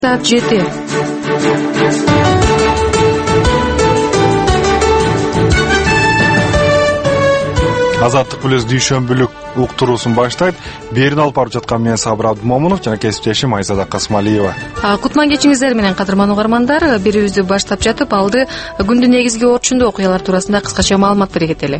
Saat 7. Азаттык Плюс дүйшөмбүлүк уктуруусун баштайт. Берин алып барып жаткан мен Сабыр Абдымомунов жана кесиптешим Айзада Касмалиева. Кутман кечиңиздер менен кадырман угармандар. Берүүбүздү баштап жатып алды күндүн негизги орчундуу окуялар туурасында кыскача маалымат бере кетели.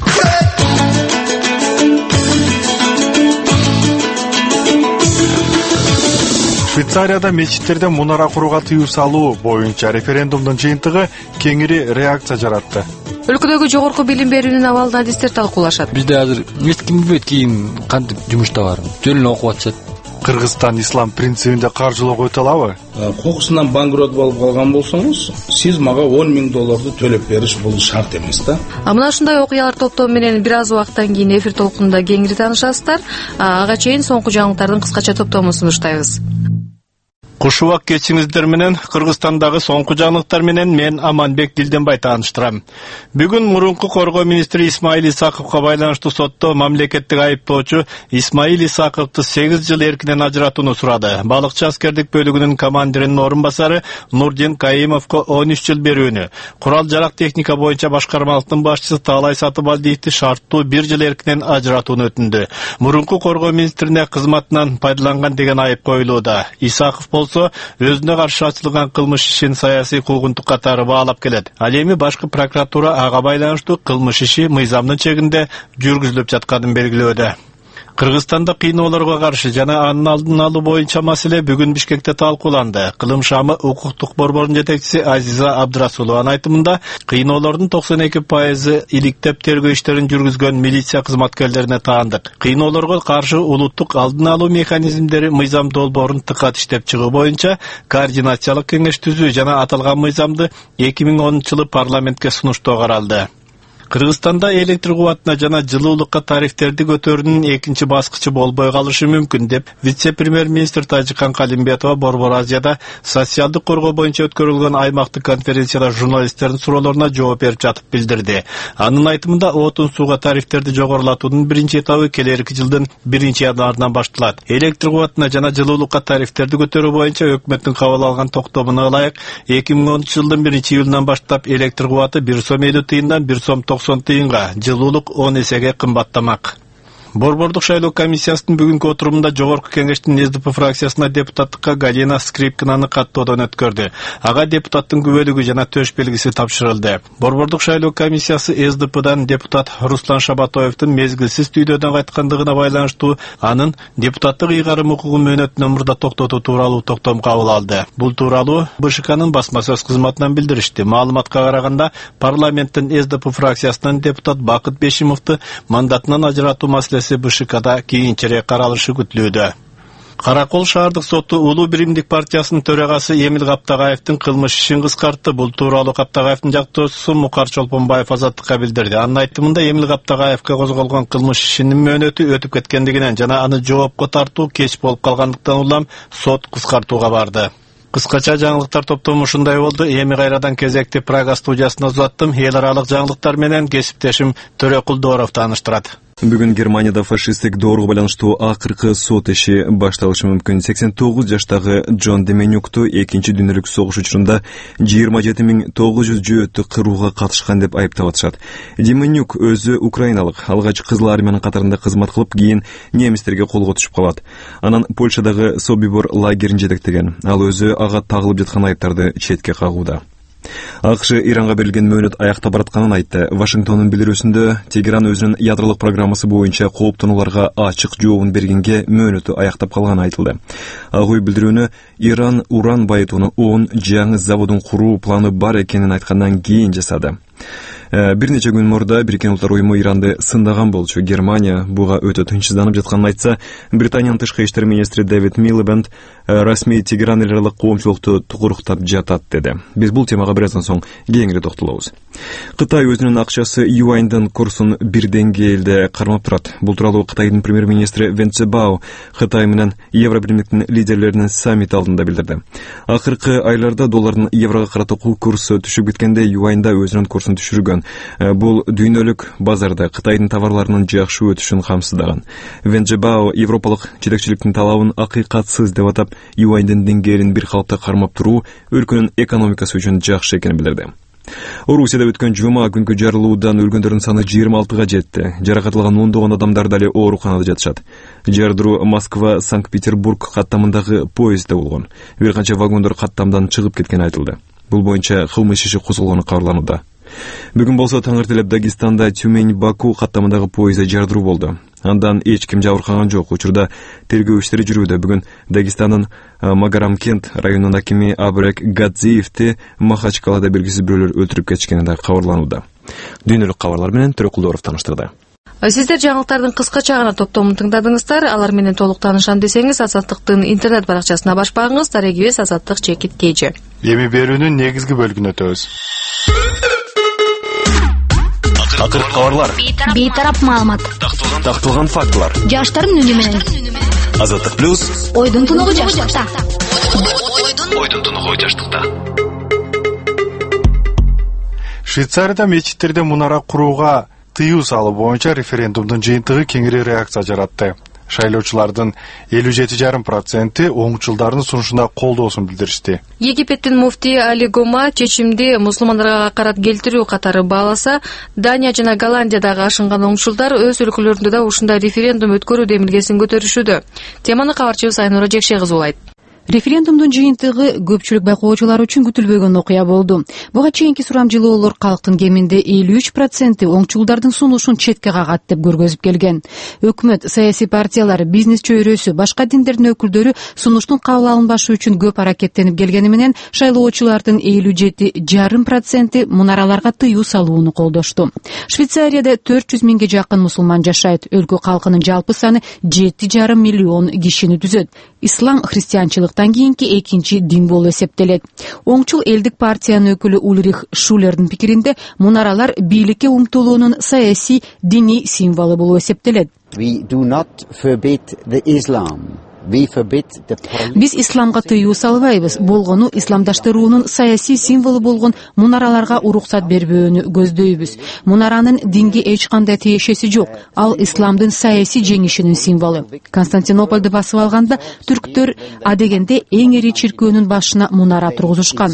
Швейцарияда мечиттерде мунара курууга тыюу салуу боюнча референдумдун жыйынтыгы кеңири реакция жаратты. Өлкөдөгү жогорку билим берүүнүн абалын адистер талкуулашат. Бизде азыр эч ким билбейт кийин кантип жумушта барын. Жөн окуп атышат. Кыргызстан ислам принцибинде каржылоого өтө алабы? Кокусунан банкрот болуп калган болсоңуз, сиз мага $10,000 төлөп бериш бул шарт эмес да. Мына ушундай окуялар топтому менен бир аз убакыттан кийин эфир толкунунда кеңири таанышасыздар. Ага чейин соңку жаңылыктардын кыскача топтомун сунуштайбыз. Куш убак кечиңиздер менен Кыргызстандагы соңку жаңылыктар менен мен Аманбек Дилденбай тааныштырам. Бүгүн мурунку коргоо министри Исмаил Исаковго байланыштуу сотто мамлекеттик айыптоочу Исмаил Исаковду 8 жыл эркинен ажыратууну сурады. Балыкчы аскердик бөлүгүнүн командиринин орун басары Нурдин Каимовго 13 жыл берүүнү, курал жарак техника боюнча башкармалыктын башчысы Таалай Сатыбалдиевди шарттуу 1 жыл эркинен ажыратууну өтүндү. Мурунку коргоо министрине кызматынан пайдаланган деген айып коюлууда. Исаков өзүнө каршы ачылган кылмыш ишин саясий куугунтук катары баалап келет. Ал эми башкы прокуратура ага байланыштуу кылмыш иши мыйзамдын чегинде жүргүзүлүп жатканын белгилөөдө. Кыргызстанда кыйноолорго каршы жана анын алдын алуу боюнча маселе бүгүн Бишкекте талкууланды. Кылым шамы укуктук борборунун жетекчиси Азиза Абдрасулованын айтымында кыйноолордун 92% иликтеп тергөө иштерин жүргүзгөн милиция кызматкерлерине таандык. Кыйноолорго каршы улуттук алдын алуу механизмдери мыйзам долбоорун тыкат иштеп чыгуу боюнча координациялык кеңеш түзүү жана аталган мыйзамды 2010-жылы парламентке сунуштоо каралды. Кыргызстанда электр кубатына жана жылуулукка тарифтерди көтөрүүнүн экинчи баскычы болбой калышы мүмкүн деп вице-премьер-министр Тажикан Калимбетова Борбор Азияда социалдык коргоо боюнча өткөрүлгөн аймактык конференцияда журналисттердин суроолоруна жооп берип жатып билдирди. Анын айтымында отун сууга тарифтерди жогорулатуунун биринчи этабы келерки жылдын 1-январынан башталат. Электр кубатына жана жылуулукка тарифтерди көтөрүү боюнча өкмөттүн кабыл алган токтомуна ылайык 2010-жылдын 1-июлунан баштап электр кубаты 1 сом 50 тыйындан 1 сом 90 тыйынга, жылуулук 10 эсеге кымбаттамак. Борбордук шайлоо комиссиясынын бүгүнкү отурумунда жогорку кеңештин СДП фракциясына депутаттыкка Галина Скрипкинаны каттоодон өткөрдү. Ага депутаттын күбөлүгү жана төш белгиси тапшырылды. Борбордук шайлоо комиссиясы СДПдан депутат Руслан Шабатоевдун мезгилсиз түйдөөдөн кайткандыгына байланыштуу анын депутаттык ыйгарым укугун мөөнөтүнөн мурда токтотуу тууралуу токтом кабыл алды. Бул тууралуу БШКнын басма сөз кызматынан билдиришти. Маалыматка караганда парламенттин СДП фракциясынан депутат Бакыт Бешимовду мандатынан ажыратуу маселеси БШКда кийинчерээк каралышы күтүлүүдө. Каракол шаардык соту Улуу биримдик партиясынын төрагасы Эмил Каптагаевдин кылмыш ишин кыскартты. Бул тууралуу Каптагаевдин жактоочусу Мукар Чолпонбаев Азаттыкка билдирди. Анын айтымында Эмил Каптагаевге козголгон кылмыш ишинин мөөнөтү өтүп кеткендигинен жана аны жоопко тартуу кеч болуп калгандыктан улам сот кыскартууга барды. Кыскача жаңылыктар топтому ушундай болду. Эми кайрадан кезекти Прага студиясына узаттым. Эл аралык жаңылыктар менен кесиптешим Төрө Кулдоров тааныштырат. Бүгүн Германияда фашисттик доорго байланыштуу акыркы сот иши башталышы мүмкүн. 89 жаштагы Джон Деменюкту экинчи дүйнөлүк согуш учурунда 27.900 жөөттү кырууга катышкан деп айыптап атышат. Деменюк өзү украиналык, алгач Кызыл армиянын катарында кызмат кылып, кийин немистерге колго түшүп калат. Анан Польшадагы Собибор лагерин жетектеген. Ал өзү ага тагылып жаткан айыптарды четке кагууда. АКШ Иранга берилген мөөнөт аяктап баратканын айтты. Вашингтондун билдирүүсүндө Тегеран өзүнүн ядролук программасы боюнча кооптонууларга ачык жообун бергенге мөөнөтү аяктап калганы айтылды. Ак үй билдирүүнү Иран уран байытууну 10 жаңы заводун куруу планы бар экенин айткандан кийин жасады. Бир нече күн мурда Бириккен Улуттар уюму Иранды сындаган болчу. Германия буга өтө тынчсызданып жатканын айтса, Британиянын тышкы иштер министри Дэвид Милибенд расмий Тегеран эл аралык коомчулукту тугуруктап жатат деди. Биз бул темага бир аздан соң кеңири токтолобуз. Кытай өзүнүн акчасы юаньдын курсун бир деңгээлде кармап турат. Бул тууралуу Кытайдын премьер-министри Вен Цзебао Кытай менен Евробиримдиктин лидерлеринин саммити алдында билдирди. Акыркы айларда доллардын еврого карата курсу түшүп кеткенде юаньда өзүнүн курсун түшүргөн. Бул дүйнөлүк базарда Кытайдын товарларынын жакшы өтүшүн камсыздаган. Вен Цзебао европалык жетекчиликтин талабын акыйкатсыз деп атап, юаньдын деңгээлин бир калыпта кармап туруу өлкөнүн экономикасы үчүн жакшы экенин билдирди. Орусияда өткөн жума күнкү жарылуудан өлгөндөрдүн саны 26га жетти. Жаракат алган 10 адамдар дали ооруканада жатышат. Жардыруу Москва Санкт-Петербург каттамындагы поездде болгон. Бир канча вагондор каттамдан чыгып кеткени айтылды. Бул боюнча кылмыш иши козголгону кабарланууда. Бүгүн болсо таң эртелеп Дагестанда Тюмень-Баку каттамындагы поездде жардыруу болду. Андан эч ким жабыркаган жок. Учурда тергөө иштери жүрүүдө. Бүгүн Дагестандын Магарамкент районунун акими Абрек Гадзиевди Махачкалада белгисиз бирөөлөр өлтүрүп кетишкени да кабарланууда. Дүйнөлүк кабарлар менен Төрөкулдоров таныштырды. Сиздер жаңылыктардын кыскача гана топтомун тыңдадыңыздар. Алар менен толук таанышам десеңиз, Азаттыктын интернет баракчасына баш багыңыз, дарегибиз azattik.kj. Эми берүүнүн негизги бөлүгүнө өтөбүз. Акыркы кабарлар, бейтарап маалымат, такталган фактылар, жаштардын үнү менен. Азаттык плюс, ойдун тунугу жаштыкта. Ойдун тунугу жаштыкта. Швейцарияда мечиттерде мунара курууга тыюу салуу боюнча референдумдун жыйынтыгы кеңири реакция жаратты. Шайлоочулардын 57,5% оңчулдардын сунушуна колдоосун билдиришти. Египеттин муфтии Али Гома чечимди мусулмандарга акарат келтирүү катары бааласа, Дания жана Голландиядагы ашынган оңчулдар өз өлкөлөрүндө да ушундай референдум өткөрүү демилгесин көтөрүшүүдө. Теманы кабарчыбыз Айнура Жекше кызы улайт. Референдумдун жыйынтыгы көпчүлүк байкоочулар үчүн күтүлбөгөн окуя болду. Буга чейинки сурамжылоолор калктын кеминде 53% оңчулдардын сунушун четке кагат деп көргөзүп келген. Өкмөт, саясий партиялар, бизнес чөйрөсү, башка диндердин өкүлдөрү сунуштун кабыл алынбашы үчүн көп аракеттенип келгени менен шайлоочулардын 57,5% мунараларга тыюу салууну колдошту. Швейцарияда 400 миңге жакын мусулман жашайт. Өлкө калкынын жалпы саны 7,5 миллион кишини түзөт. Ислам христианчылыктан кийинки экинчи дин болуп эсептелет. Оңчул элдик партиянын өкүлү Ульрих Шулердин пикиринде мунаралар бийликке умтулуунун саясий, диний символу болуп эсептелет. Биз исламга тыюу салбайбыз. Болгону исламдаштыруунун саясий символу болгон мунараларга уруксат бербөөнү көздөйбүз. Мунаранын динге эч кандай тиешеси жок. Ал исламдын саясий жеңишинин символу. Константинополду басып алганда түрктөр адегенде эң ири чиркөөнүн башына мунара тургузушкан.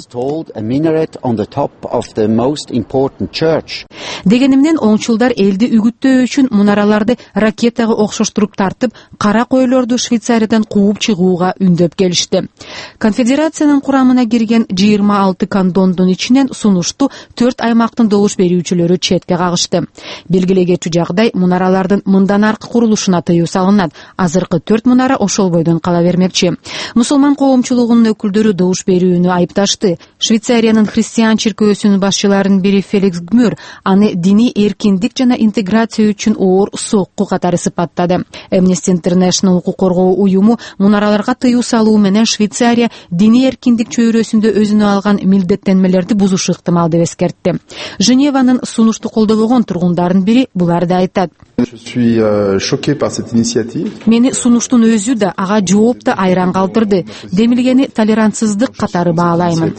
Дегени менен оңчулдар элди үгүттөө үчүн мунараларды ракетага окшоштуруп тартып, кара койлорду Швейцариядан кууп чыгууга үндөп келишти. Конфедерациянын курамына кирген 26 кантондун ичинен сунушту 4 аймактын добуш берүүчүлөрү четке кагышты. Белгилей кетчү жагдай, мунаралардын мындан аркы курулушуна тыюу салынат. Азыркы 4 мунара ошол бойдон кала бермекчи. Мусулман коомчулугунун өкүлдөрү добуш берүүнү айыпташты. Швейцариянын христиан чиркөөсүнүн башчыларынын бири Феликс Гмюр аны диний эркиндик жана интеграция үчүн оор сокку катары сыпаттады. Amnesty International укук коргоо уюму мунараларга тыюу салуу менен Швейцария диний эркиндик чөйрөсүндө өзүнө алган милдеттенмелерди бузушу ыктымал деп эскертти. Женеванын сунушту колдобогон тургундардын бири буларды айтат. Мени сунуштун өзү да, ага жооп да айран калтырды. Демилгени толерантсыздык катары баалаймын.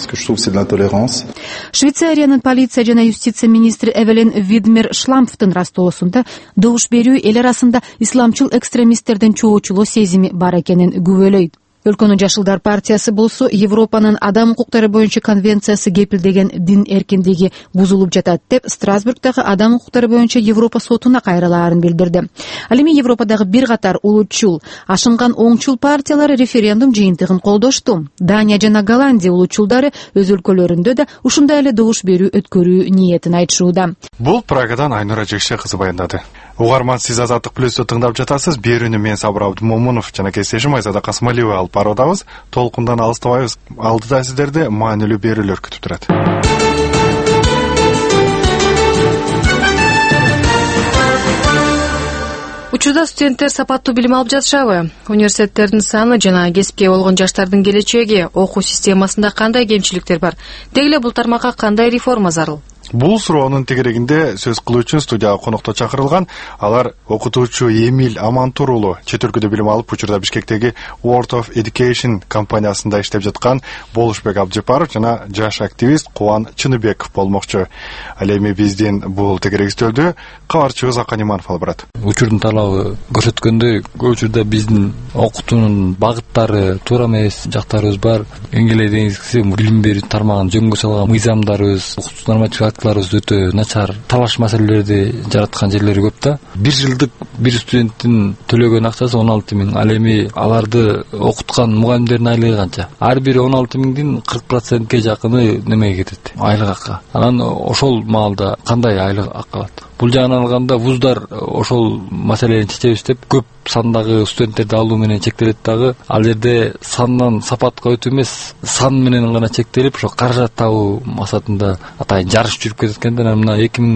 Швейцариянын полиция жана юстиция министри Эвелин Видмер Шламфтын растоосунда добуш берүү эл арасында исламчыл экстремисттердин чоочулоо сезими бар экенин күбөлөйт. Өлкөнүн Жашылдар партиясы болсо Европанын адам укуктары боюнча конвенциясы кепилдеген дин эркиндиги бузулуп жатат деп Страсбургдагы адам укуктары боюнча Европа сотуна кайрылаарын билдирди. Ал эми Европадагы бир катар улутчул, ашынган оңчул партиялары референдум жыйынтыгын колдошту. Дания жана Голландия улутчулдары өз өлкөлөрүндө да ушундай эле добуш берүү өткөрүү ниетин айтышууда. Бул Прагадан Айнура Жекше кызы баяндады. Угарман, сиз Азаттык плюсту тыңдап жатасыз. Берүүнү мен Сабыр Абдымомунов жана кесиптешим Айзада Касымалиева алып баруудабыз. Толкундан алыстабайбыз. Алдыда сиздерди маанилүү берүүлөр күтүп турат. Учурда студенттер сапаттуу билим алып жатышабы? Университеттердин саны жана кесипке болгон жаштардын келечеги, окуу системасында кандай кемчиликтер бар? Деги эле бул тармакка кандай реформа зарыл? Бул суроонун тегерегинде сөз кылуу үчүн студияга конокто чакырылган алар окутуучу Эмиль Амантур уулу, чет өлкөдө билим алып, учурда Бишкектеги World of Education компаниясында иштеп жаткан Болушбек Абжапаров жана жаш активист Кубан Чыныбеков болмокчу. Ал эми биздин бул тегерегистөлдү кабарчыбыз Акан Иманов алып барат. Учурдун талабы көрсөткөндөй, көп учурда биздин окутуунун багыттары туура эмес жактарыбыз бар. Эң эле деңизгиси билим берүү тармагын жөнгө салган мыйзамдарыбыз, окутуу нормативдик актыларыбыз өтө начар, талаш маселелерди жараткан жерлери көп да. Бир жылдык бир студенттин төлөгөн акчасы 16 миң. Ал эми аларды окуткан мугалимдердин айлыгы канча? Ар бири 16 миңдин 40%ке жакыны немеге кетет? Айлык акка. Анан ошол маалда кандай айлык акка алат? Бул жагынан алганда вуздар ошол маселени чечебиз деп көп сандагы студенттерди алуу менен чектелет дагы. Ал жерде сандан сапатка өтүү эмес, сан менен гана чектелип, ошо каражат табуу максатында атайын жарыш жүрүп кетет экен да. Мына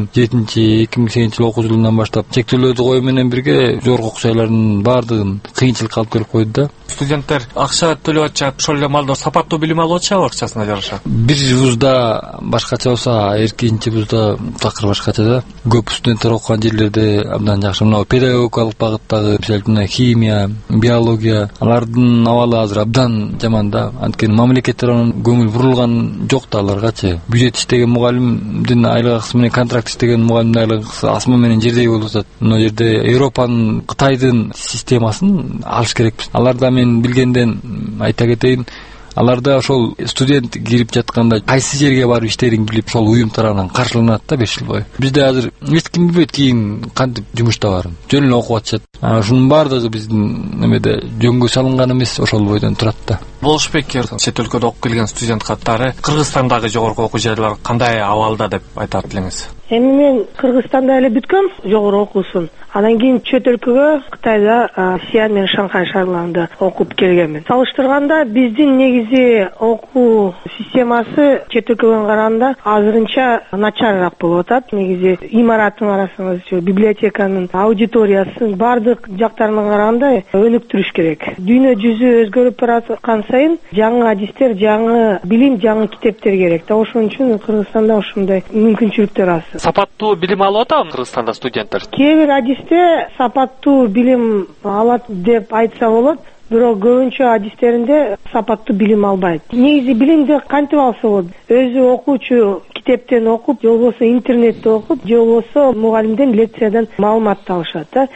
2007-2008 окуу жылынан баштап чектөөлөрдү коюу менен бирге жогорку окуу жайлардын баардыгын кыйынчылыкка алып келип койду да. Студенттер акча төлөп атышат, ошол эле маалда сапаттуу билим алып атышабы акчасына жараша? Бир вузда башкача болсо, экинчи вузда такыр башкача да. Көп студенттер окуган жерлерде абдан жакшы. Мына педагогикалык багыттагы, мисалы химия, биология, алардын абалы азыр абдан жаман да. Анткени мамлекет тарабынан көңүл бурулган жок да аларгачы. Бюджет иштеген мугалимдин айлыгы менен контракт иштеген мугалимдин айлыгы асман менен жердей болуп атат. Мына жерде Европанын, Кытайдын системасын алыш керекпиз. Аларда мен билгенден айта кетейин, аларда ошол студент кирип жатканда кайсы жерге барып иштерин билип, ошол уюм тарабынан каршыланат да 5 жыл бою. Бизде азыр эч ким билбейт кийин кантип жумушта барын. Жөн эле окуп атышат. Ушунун баардыгы биздин немеде жөнгө салынган эмес, ошол бойдон турат да. Болушбек, чет өлкөдө окуп келген студент каттары Кыргызстандагы жогорку окуу жайлар кандай абалда деп айтат элеңиз? Эми мен Кыргызстанда эле бүткөм жогорку окуусун. Анан кийин чет өлкөгө Кытайда, Сиан менен Шанхай шаарларында окуп келгенмин. Салыштырганда биздин негизи окуу системасы чет өлкөгө караганда азырынча начарыраак болуп атат. Негизи имараттын карасаңыз, библиотеканын, аудиториясын баардык жактарына караганда өнүктүрүш керек. Дүйнө жүзү өзгөрүп бараткан сайын жаңы адистер, жаңы билим, жаңы китептер керек да. Ошон үчүн Кыргызстанда ушундай мүмкүнчүлүктөр аз. Сапаттуу билим алып атабы Кыргызстанда студенттер? Кээ бир адисте сапаттуу билим алат деп айтса болот, бирок көбүнчө адистеринде сапаттуу билим албайт. Негизи билимди кантип алса болот? Өзү окуучу китептен окуп, же болбосо интернетте окуп, же болбосо мугалимден лекциядан маалымат алышат да.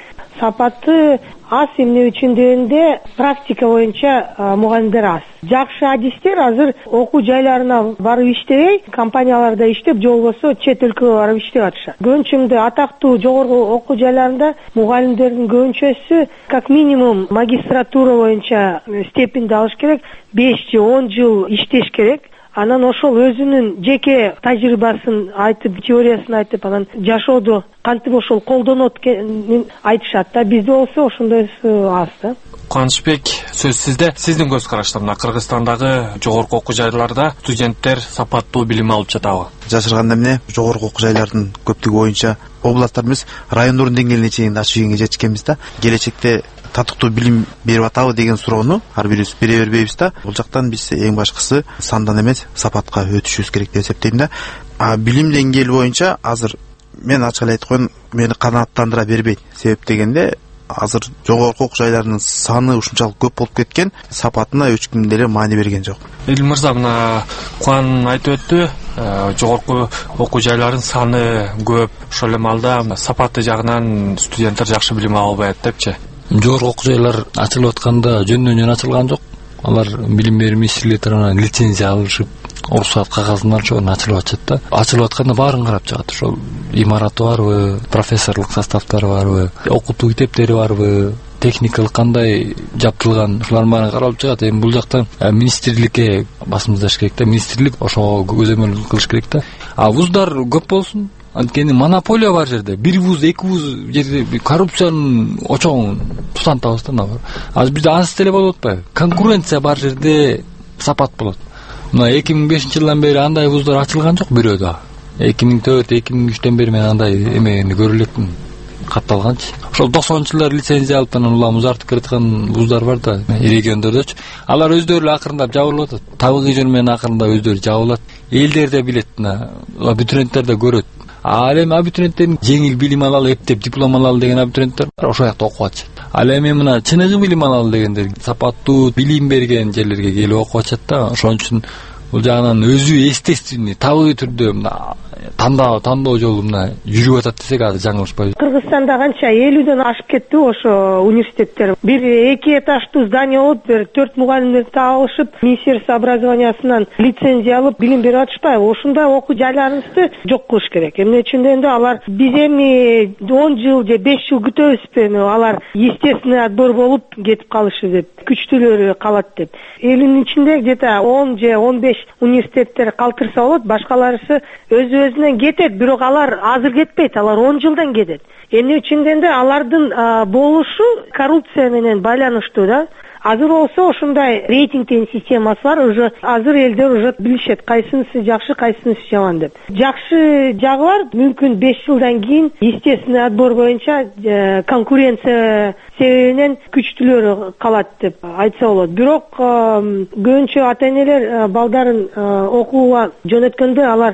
Сапаты аз эмне үчүн дегенде практика боюнча мугалимдер аз. Жакшы адистер азыр окуу жайларына барып иштебей, компанияларда иштеп, же болбосо чет өлкөгө барып иштеп атышат. Көбүнчөмдө атактуу жогорку окуу жайларында мугалимдердин көбүнчөсү как минимум магистратура боюнча степенди алыш керек, 5 же 10 жыл иштеш керек. Анан ошол өзүнүн жеке тажрыйбасын айтып, теориясын айтып, анан жашоодо кантип ошол колдонот экенин айтышат да. Бизде болсо ошондойсу аз да. Кубанычбек, сөз сизде. Сиздин көз карашта мына Кыргызстандагы жогорку окуу жайларда студенттер сапаттуу билим алып жатабы? Жашырганда эмне жогорку окуу жайлардын көптүгү боюнча областтар эмес, райондордун деңгээлине чейин ачыгенге жетишкенбиз да. Келечекте татыктуу билим берип атабы деген суроону ар бирибиз бере бербейбиз да. Бул жактан биз эң башкысы сандан эмес, сапатка өтүшүбүз керек деп эсептейм да. Билим деңгээли боюнча азыр мен ачык эле айтып коеюн, мени канааттандыра бербейт. Себеп дегенде азыр жогорку окуу жайларынын саны ушунчалык көп болуп кеткен, сапатына эч ким деле маани берген жок. Элим мырза, мына Кубан айтып өттү, жогорку окуу жайлардын саны көп, ошол эле маалда сапаты жагынан студенттер жакшы билим ала албайт депчи. Жогорку окуу жайлар ачылып атканда жөндөн ачылган жок. Алар билим берүү министрлиги тарабынан лицензия алышып, уруксат кагазын алышып, ачылып атышат да. Ачылып атканда баарын карап чыгат. Ошол имараты барбы, профессорлук составтары барбы, окутуу китептери барбы, техникалык кандай жаптылган, ушулардын баарын каралып чыгат. Эми бул жактан министрликке басымдаш керек да. Министрлик ошого көзөмөл кылыш керек да. Вуздар көп болсун. Анткени монополия бар жерде. Бир вуз, эки вуз жерде коррупциянын очогун тутантабыз да. Азыр бизде ансыз деле болуп атпайбы? Конкуренция бар жерде сапат болот. Мына 2005-жылдан бери андай вуздар ачылган жок бирөө да. 2004-2003-төн бери мен андай эмени көрө элекмин. катталганчы. Ошол 90-жылдар лицензия алып анан улам узартып келаткан вуздар бар да региондордочу. Алар өздөрү эле акырындап жабылып атат. Табигый жол менен акырындап өздөрү жабылат. Элдер да билет, абитуриенттер да көрөт. Ал эми абитуриенттердин жеңил билим алалы, эптеп диплом алалы деген абитуриенттер бар, ошол жакта окуп атышат. Ал эми мына чыныгы билим алалы дегендер сапаттуу билим берген жерлерге келип окуп атышат да. Ошон үчүн бул жагынан өзү естественный, табигый түрдө мына тандоо жолу мына жүрүп атат десек азыр жаңылышпайбыз. Кыргызстанда канча 50ден ашып кетти ошо университеттер. Бир 2 этаждуу здание болуп, бир 4 мугалимдерди таап алышып, Министерство образованиясынан лицензия алып билим берип атышпайбы? Ошондой окуу жайларыбызды жок кылыш керек. Эмне үчүн дегенде алар биз эми 10 жыл же 5 жыл күтөбүзбү? Алар естественный отбор болуп кетип калышы деп, күчтүүлөрү калат деп. Элдин ичинде где-то 10 же 15 университеттер калтырса болот, башкаларысы өзүнөн кетет, бирок алар азыр кетпейт, алар 10 жылдан кетет. Эмне үчүн дегенде алардын болушу коррупция менен байланыштуу да. Азыр болсо ошондой рейтинг деген системасы бар, уже азыр элдер уже билишет кайсынысы жакшы, кайсынысы жаман деп. Жакшы жагы бар, мүмкүн 5 жылдан кийин естественный отбор боюнча конкуренция себебинен күчтүүлөрү калат деп айтса болот. Бирок көбүнчө ата-энелер балдарын окууга жөнөткөндө алар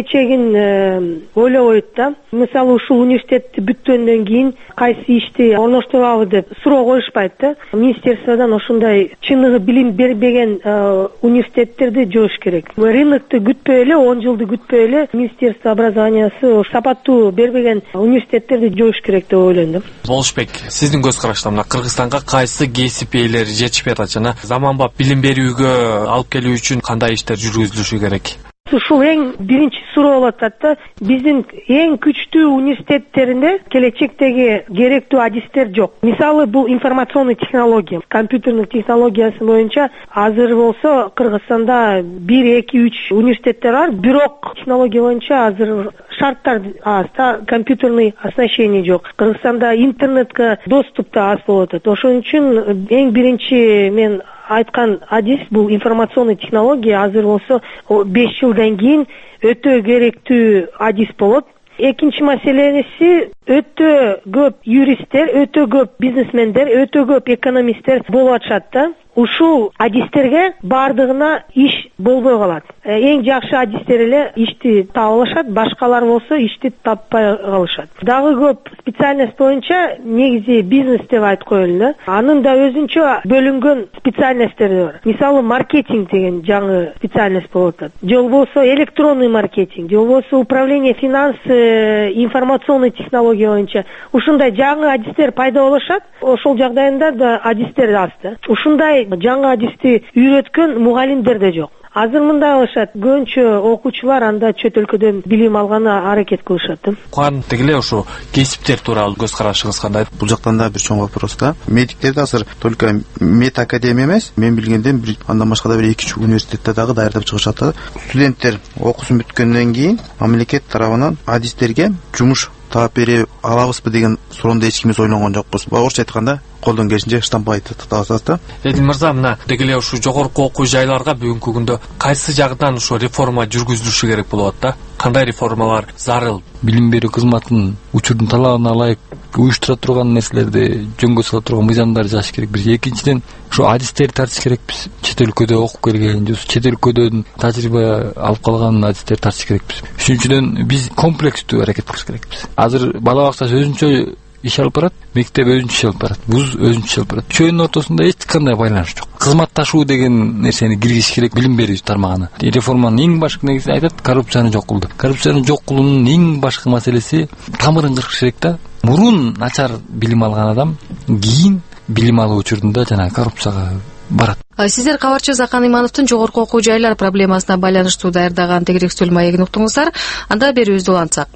келечегин ойлобойт да. Мисалы ушул университетти бүткөндөн кийин кайсы ишти орноштурабы деп суроо коюшпайт да. Министерстводон ошондой чыныгы билим бербеген университеттерди жоош керек. Рынокту күтпөй эле, 10 жылды күтпөй эле Министерство образованиясы сапаттуу бербеген университеттерди жоош керек деп ойлойм да. Болушбек, сиздин көз карашта мына Кыргызстанга кайсы кесип ээлери жетишпей атат жана заманбап билим берүүгө алып келүү үчүн кандай иштер жүргүзүлүшү керек? Ушул эң биринчи суроо болуп атат да. Биздин эң күчтүү университеттеринде келечектеги керектүү адистер жок. Мисалы бул информационный технология, компьютерный технологиясы боюнча азыр болсо Кыргызстанда 1-2-3 университеттер бар, бирок технология боюнча азыр шарттар компьютерный оснащение жок. Кыргызстанда интернетке доступ да аз болуп атат. Ошон үчүн эң биринчи мен айткан адис бул информационный технология азыр болсо 5 жылдан кийин өтө керектүү адис болот. Экинчи маселеси өтө көп юристтер, өтө көп бизнесмендер, өтө көп экономисттер болуп атышат да. Ушул адистерге бардыгына иш болбой калат. Эң жакшы адистер эле ишти таап алышат, башкалар болсо ишти таппай калышат. Дагы көп специальность боюнча негизи бизнес деп айтып коелу да. Анын да өзүнчө бөлүнгөн специальностьтери бар. Мисалы маркетинг деген жаңы специальность болуп атат. Же болбосо электронный маркетинг, же болбосо управление финансы, информационный технология боюнча ушундай жаңы адистер пайда болушат. Ошол жагдайында да адистер аз да. Ушундай жаңы адисти үйрөткөн мугалимдер да жок. Азыр мындай кылышат, көбүнчө окуучулар анда чөт өлкөдөн билим алганы аракет кылышат да. Куан тегиле ошо кесиптер тууралуу көз карашыңыз кандай? Бул жактан да бир чоң вопрос да. Медиктерди азыр только мед академия эмес, мен билгенден андан башка да бир 2-3 университетте дагы даярдап чыгышат да. Студенттер окуусун бүткөндөн кийин мамлекет тарабынан адистерге жумуш таап бере алабызбы деген суроону эч кимиз ойлонгон жокпуз. Орусча айтканда колдон келишинче штампайды татабыз да. Эдил мырза, мына дегеле ушу жогорку окуу жайларга бүгүнкү күндө кайсы жагынан ушу реформа жүргүзүлүшү керек болуп атат да? Кандай реформалар зарыл? Билим берүү кызматынын учурдун талабына ылайык уюштура турган нерселерди жөнгө сала турган мыйзамдар жазыш керек. Бир экинчиден ушу адистерди тартыш керекпиз. Чет өлкөдө окуп келген, чет өлкөдөн тажрыйба алып калган адистерди тартыш керекпиз. Үчүнчүдөн биз комплекстүү аракет кылыш керекпиз. Азыр бала бакчасы өзүнчө иш алып барат, мектеп өзүнчө иш алып барат, вуз өзүнчө иш алып барат. Үчөөнүн ортосунда эч кандай байланыш жок. Кызматташуу деген нерсени киргизиш керек билим берүү тармагына. Реформанын эң башкы негизи айтат коррупцияны жок кылды. Коррупцияны жок кылуунун эң башкы маселеси тамырын кыркыш керек да. Мурун начар билим алган адам кийин билим алуу учурунда жана коррупцияга барат. Сиздер кабарчы Закан Имановдун жогорку окуу жайлар проблемасына байланыштуу даярдаган тегерек сөз маегин уктуңуздар. Анда берүүбүздү улантсак.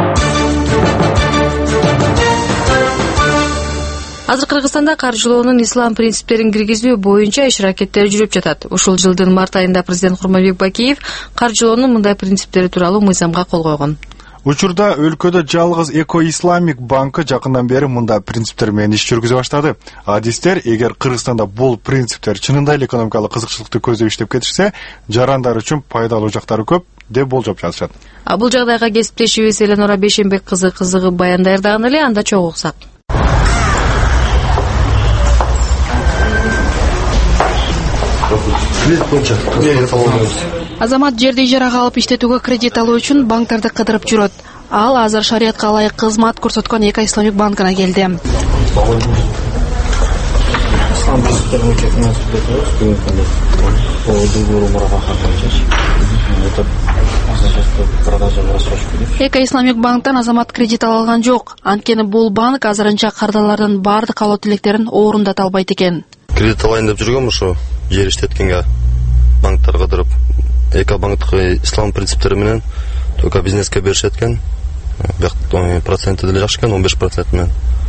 Азыр Кыргызстанда каржылоонун ислам принциптерин киргизүү боюнча иш аракеттер жүрүп жатат. Ушул жылдын март айында президент Курманбек Бакиев каржылоонун мындай принциптери тууралуу мыйзамга кол койгон. Учурда өлкөдө жалгыз Эко-Исламик банкы жакындан бери мындай принциптер менен иш жүргүзө баштады. Адистер эгер Кыргызстанда бул принциптер чынында эле экономикалык кызыкчылыкты көздөп иштеп кетишсе, жарандар үчүн пайдалуу жактары көп деп болжоп жатышат. Бул жагдайга кесиптешибиз Эленора Бейшенбек кызыгып баян даярдаган эле, анда чогулсак. Азамат жерди ижарага алып иштетүүгө кредит алуу үчүн банктарды кыдырып жүрөт. Ал азыр шариятка ылайык кызмат көрсөткөн Эко Исламик банкына келди. Эко Исламик банктан Азамат кредит ала алган жок. Анткени бул банк азырынча кардалардын баардык каалоо тилектерин орундата албайт экен. Кредит алайын деп жүргөм, ушу жер иштеткенге банктар кыдырып, Эко банктык ислам принциптери менен только бизнеске беришет экен. Проценти деле жакшы экен, 15% менен.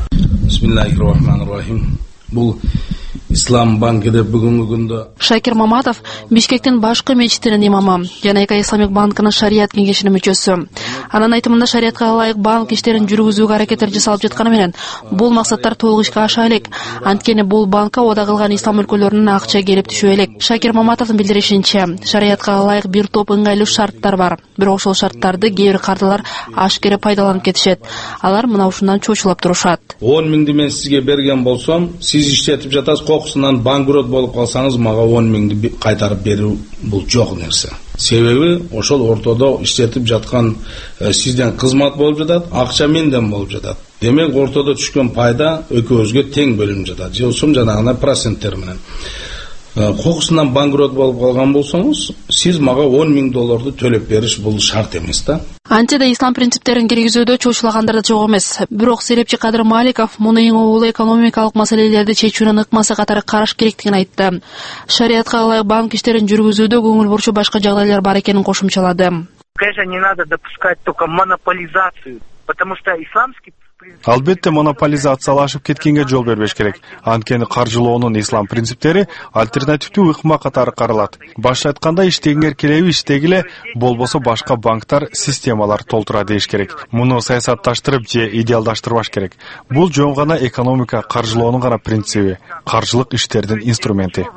Бисмиллахир-рахманир-рахим. Бул Ислам банкы деп бүгүнкү күндө Шакир Маматов Бишкектин башкы мечитинин имамы жана Эко Исламик банкынын шарият кеңешинин мүчөсү. Анын айтымында шариятка ылайык банк иштерин жүргүзүүгө аракеттер жасалып жатканы менен бул максаттар толук ишке аша элек. Анткени бул банкка ода кылган ислам өлкөлөрүнүн акча келип түшө элек. Шакир Маматовдун билдиришинче, шариятка ылайык бир топ ыңгайлуу шарттар бар. Бирок ошол шарттарды кээ бир кардалар ашкере пайдаланып кетишет. Алар мына ушундан чочулап турушат. 10 миңди мен сизге берген болсом, сиз иштетип жатасыз, кокусунан банкрот болуп калсаңыз, мага 10 миңди кайтарып берүү бул жок нерсе. Себеби ошол ортодо иштетип жаткан сизден кызмат болуп жатат, акча менден болуп жатат. Демек ортодо түшкөн пайда экөөбүзгө тең бөлүнүп жатат. Жылсум жанагына проценттер менен. Кокусунан банкрот болуп калган болсоңуз, сиз мага 10 миң долларды төлөп бериш бул шарт эмес да. Антиде ислам принциптерин киргизүүдө чочулагандар да жок эмес. Бирок Серепчи Кадыр Маликов муну эң оолу экономикалык маселелерди чечүүнүн ыкмасы катары караш керектигин айтты. Шариятка ылайык банк иштерин жүргүзүүдө көңүл бурчу башка жагдайлар бар экенин кошумчалады. Конечно, не надо допускать только монополизацию, потому что исламский Албетте монополизациялашып кеткенге жол бербеш керек. Анткени каржылоонун ислам принциптери альтернативдүү ыкма катары каралат. Башка айтканда, иштегиңер келеби иштегиле, болбосо башка банктар, системалар толтура деш керек. Муну саясатташтырып же идеалдаштырбаш керек. Бул жөн гана экономика, каржылоонун гана принциби, каржылык иштердин инструменти.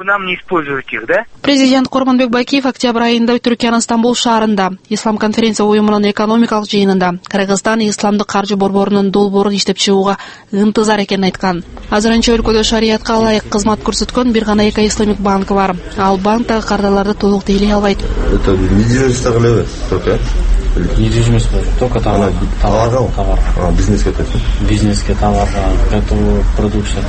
Президент Курманбек Бакиев октябрь айында Түркиянын Стамбул шаарында Ислам конференция уюмунун экономикалык жыйынында Кыргызстан исламдык каржы борборунун долбоорун иштеп чыгууга ынтызар экенин айткан. Азырынча өлкөдө шариятка ылайык кызмат көрсөткөн бир гана Эко Исламик банк бар. Ал банктагы кардаларды толук тейлей албайт. Это недвижимость таглебе, только недвижимость только товар. Бизнеске кетет. Бизнеске товар, готовую продукцию.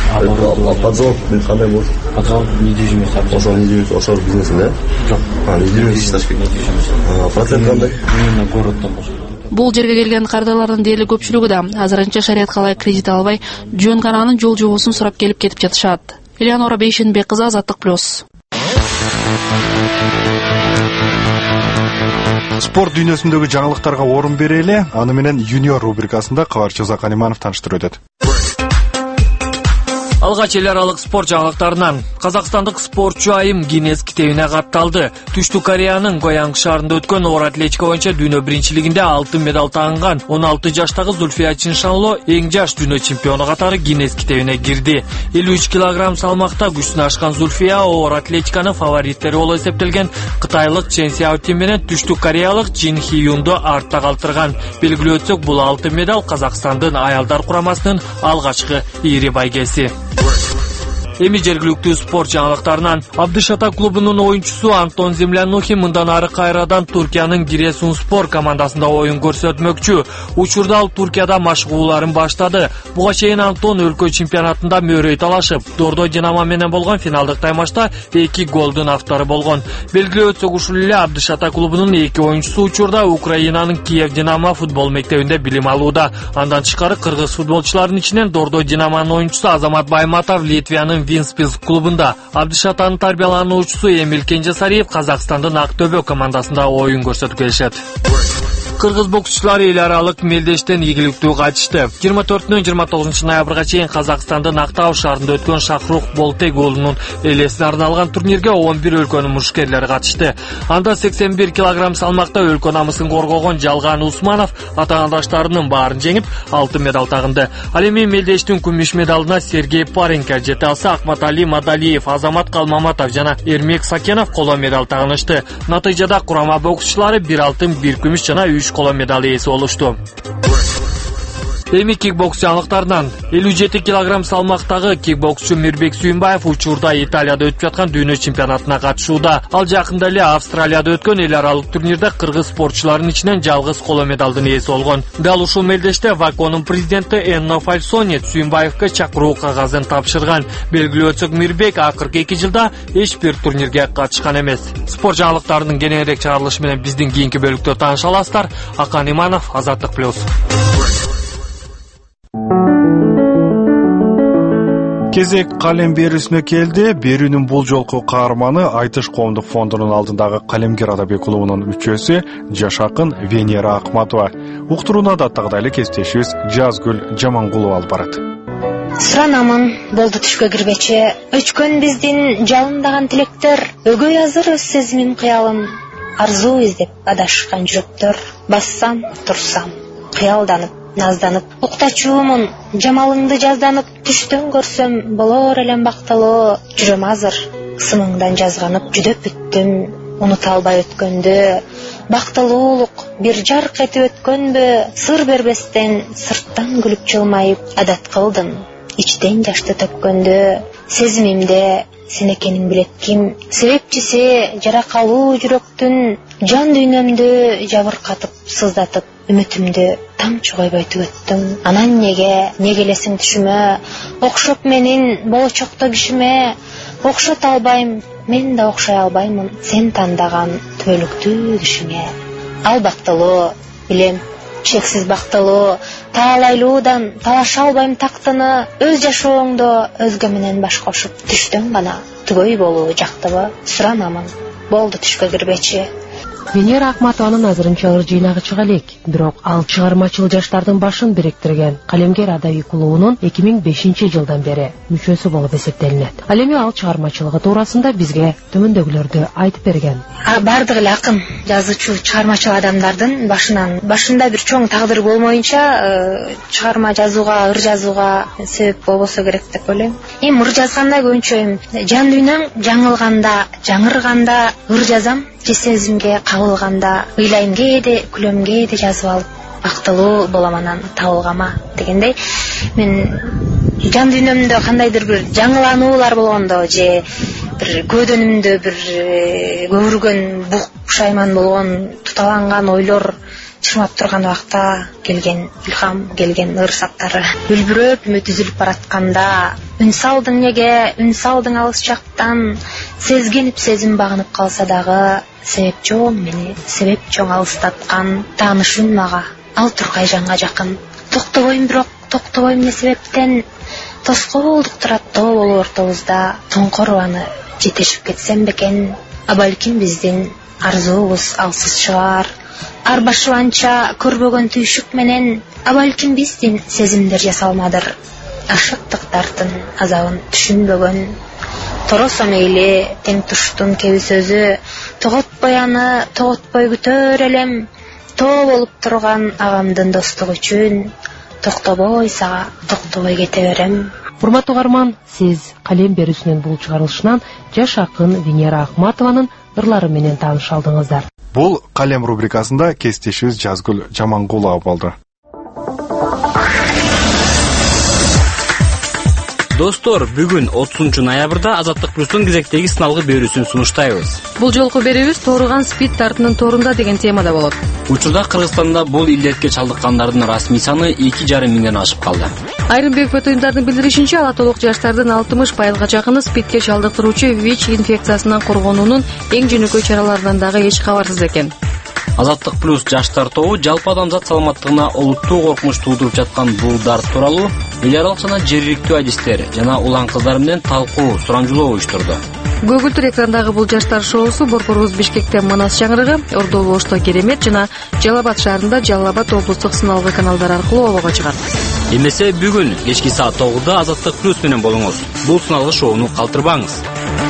Подзал кандай болот? Подзал недвижимость. Ошол недвижимость, ошол бизнес, да? Жок. Недвижимость иштеш керек. Процент кандай? Именно городдон болсо. Бул жерге келген кардалардын дээрлик көпчүлүгү да азырынча шариятка ылайык кредит албай, жөн гана анын жол жобосун сурап келип кетип жатышат. Эленора Бейшенбек кызы, Азаттык плюс. Спорт дүйнөсүндөгү жаңылыктарга орун берели, аны менен Юниор рубрикасында кабарчы Узак Аниманов таныштырып өтөт. Алгач эл аралык спорт жаңылыктарынан казакстандык спортчу айым Гиннес китебине катталды. Түштүк Кореянын Гоянг шаарында өткөн оор атлетика боюнча дүйнө биринчилигинде алтын медаль тагынган 16 жаштагы Зульфия Чиншанло эң жаш дүйнө чемпиону катары Гиннес китебине кирди. 53 килограмм салмакта күчүн ашкан Зульфия оор атлетиканын фавориттери болуп эсептелген кытайлык Чен Сяотин менен түштүк кореялык Жин Хи Юнду артта калтырган. Белгилеп өтсөк, бул алтын медаль Казакстандын аялдар курамасынын алгачкы ири байгеси. Эми жергиликтүү спорт жаңылыктарынан Абдышата клубунун оюнчусу Антон Землянухи мындан ары кайрадан Туркиянын Giresunspor командасында оюн көрсөтмөкчү. Учурда ал Туркияда машыгууларын баштады. Буга чейин Антон өлкө чемпионатында мөрөй талашып, Дордо Динамо менен болгон финалдык таймашта 2 голдун автору болгон. Белгилеп өтсөк, ушул эле Абдышата клубунун 2 оюнчусу учурда Украинанын Киев Динамо футбол мектебинде билим алууда. Андан тышкары кыргыз футболчуларынын ичинен Дордо Динамонун оюнчусу Азамат Байматов Литвиянын Винспилс клубунда, Абдышатанын тарбиялануучусу Эмил Кенжесариев Казакстандын Ак Төбө командасында оюн көрсөтүп келишет. Кыргыз боксчулары эл аралык мелдештен ийгиликтүү кайтышты. 24-29 ноябрга чейин Казакстандын Актау шаарында өткөн Шахрух Болтек уулунун элесине арналган турнирге 11 өлкөнүн мушкерлери катышты. Анда 81 кг салмакта өлкө намысын коргогон Жалган Усманов атаандаштарынын баарын жеңип, алтын медаль тагынды. Ал эми мелдештин күмүш медалына Сергей Паренко жете алса, Акматали Мадалиев, Азамат Калмаматов жана Эрмек Сакенов коло медаль тагынышты. Натыйжада курама боксчулары 1 алтын, 1 күмүш жана 3 коло медаль ээси болушту. Эми кикбокс жаңылыктарынан 57 кг салмактагы кикбоксчу Мирбек Сүйүнбаев учурда Италияда өтүп жаткан дүйнө чемпионатына катышууда. Ал жакында эле Австралияда өткөн эл аралык турнирде кыргыз спортчуларынын ичинен жалгыз коло медалдын ээси болгон. Дал ушул мелдеште ВАКОнун президенти Энно Фальсони Сүйүнбаевге чакыруу кагазын тапшырган. Белгилүү өтсөк, Мирбек акыркы 2 жылда эч бир турнирге катышкан эмес. Спорт жаңылыктарынын кененирээк чыгарылышы менен биздин кийинки бөлүктө тааныша аласыздар. Акан Иманов, Азаттык плюс. Кезек калем берүүсүнө келди. Берүүнүн бул жолку каарманы Айтыш коомдук фондунун алдындагы калемгер адабий клубунун мүчөсү жаш акын Венера Акматова. Уктурууну адаттагыдай эле кесиптешибиз Жазгүл Жамангулова алып барат. Суранамын болду түшкө кирбечи, өчкөн биздин жалындаган тилектер, өгөй азыр өз сезимим кыялым, арзуу издеп адашкан жүрөктөр, бассам, турсам, кыялданып назданып, уктачуумун, жамалыңды жазданып, түштөн көрсөм болор элем бакталуу, жүрөм азыр сымыңдан жазганып, жүдөп бүттүм, унута албай өткөндү, бакталуулук бир жарк этип өткөнбү, сыр бербестен сырттан күлүп жылмайып, адат кылдым, ичтен жашты төккөндү, сезимимде сен экениң билет ким, себепчиси жаракалуу жүрөктүн, жан дүйнөмдү жабыркатып, сыздатып, үмүтүмдү тамчы койбой түгөттүм. Анан неге элесиң түшүмө, окшоп менин болочокто кишиме, окшото албайм, мен да окшой албаймын сен тандаган түбөлүктүү кишиңе. Ал бактылуу, билем, чексиз бактылуу, таалайлуудан талаша албайм тактыны, өз жашооңдо өзгө менен баш кошуп, түштөн гана түгөй болуу жактыбы, суранамын, болду түшкө кирбечи. Венера Акматованын азырынча ыр жыйнагы чыга элек, бирок ал чыгармачыл жаштардын башын бириктирген калемгер адабий клубунун 2005 жылдан бери мүчөсү болуп эсептелинет. Ал эми ал чыгармачылыгы туурасында бизге төмөндөгүлөрдү айтып берген. Бардык эле акын, жазуучу, чыгармачыл адамдардын башында бир чоң тагдыр болмоюнча чыгарма жазууга, ыр жазууга себеп болбосо керек деп ойлойм. Эми ыр жазганда көбүнчө жан дүйнөм жаңылганда, жаңырганда ыр жазам. Сезимге кабылганда, ыйлайм кээде, күлөм кээде жазып алып, бактылуу болом анан табылгама дегендей. Мен жан дүйнөмдө кандайдыр бир жаңылануулар болгондо же бир көөдөнүмдө бир көбүргөн бук пушайман болгон, туталанган ойлор чырмап турган убакта келген илхам, келген ыр саттары. Үлбүрөп үмүт үзүлүп баратканда, үн салдың неге, үн салдың алыс жактан, сезгенип сезим багынып калса дагы, себеп чоң мени, себеп чоң алыстаткан, тааныш үн мага, ал тургай жанга жакын. Токтобойм бирок, токтобойм эмне себептен, тоскоолдук турат тоо болуу ортобузда, тоңкорубаны жетешип кетсем бекен, а балким биздин арзуубуз алсыз чыгар. Арбашыбанча көрбөгөн түйшүк менен, а балким биздин сезимдер жасалмадыр. Ашыктыктардын азабын түшүнбөгөн, торосо мейли тең туштун кеби сөзү, тоготпой аны, тоготпой күтөр элем, тоо болуп турган агамдын достук үчүн, токтобой сага, токтобой кете берем. Урматтуу угарман, сиз калем берүүсүнүн бул чыгарылышынан жаш акын Венера Акматованын ырлары менен тааныша алдыңыздар. Бул калем рубрикасында кесиптешибиз Жазгүл Жамангулова болду. Достор, бүгүн 30 ноябрда Азаттык плюстун кезектеги сыналгы берүүсүн сунуштайбыз. Бул жолку берүүбүз тооруган СПИД тартынын тоорунда деген темада болот. Учурда Кыргызстанда бул илдетке чалдыккандардын расмий саны 2,5 миңден ашып калды. Айрым бекпет уюмдардын билдиришинче, ала толук жаштардын 60% жакыны СПИДке чалдыктыруучу ВИЧ инфекциясынан коргонуунун эң жөнөкөй чараларынан дагы эч кабарсыз экен. Азаттык плюс жаштар тобу жалпы адамзат саламаттыгына олуттуу коркунуч туудуруп жаткан бул дарт тууралуу эл аралык жана жергиликтүү адистер жана улан кыздар менен талкуу сурамжылоо уюштурду. Көгүлтүр экрандагы бул жаштар шоусу Борборбуз Бишкекте Манас чаңырыгы, Ордолу Ошто Керемет жана Жалал Абад шаарында Жалал Абад облустук сыналгы каналдары аркылуу обого чыгат. Эмесе бүгүн кечки саат 9-да Азаттык плюс менен болуңуз. Бул сыналгы шоуну калтырбаңыз.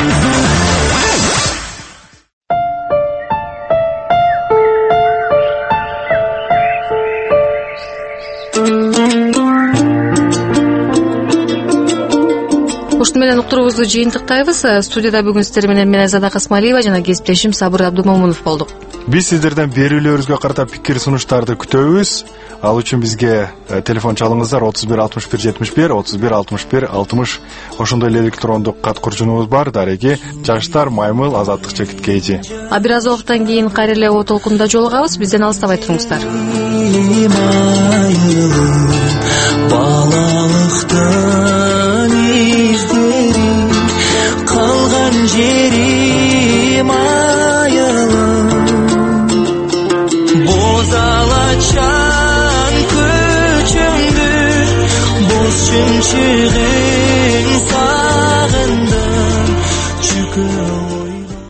Ушуну менен уктуруубузду жыйынтыктайбыз. Студияда бүгүн сиздер менен мен Айзада Касмалиева жана кесиптешим Сабыр Абдумомунов болдук. Биз сиздерден берүүлөрүбүзгө карата пикир сунуштарды күтөбүз. Ал үчүн бизге телефон чалыңыздар 31 61 71 31 61 60. Ошондой эле электрондук кат курчунубуз бар. Дареги жаштар маймыл азаттык чекит kg. А бир аз убакыттан кийин кайра эле о толкунда жолугабыз. Бизден алыстабай туруңуздар. Балалыктан издери калган жери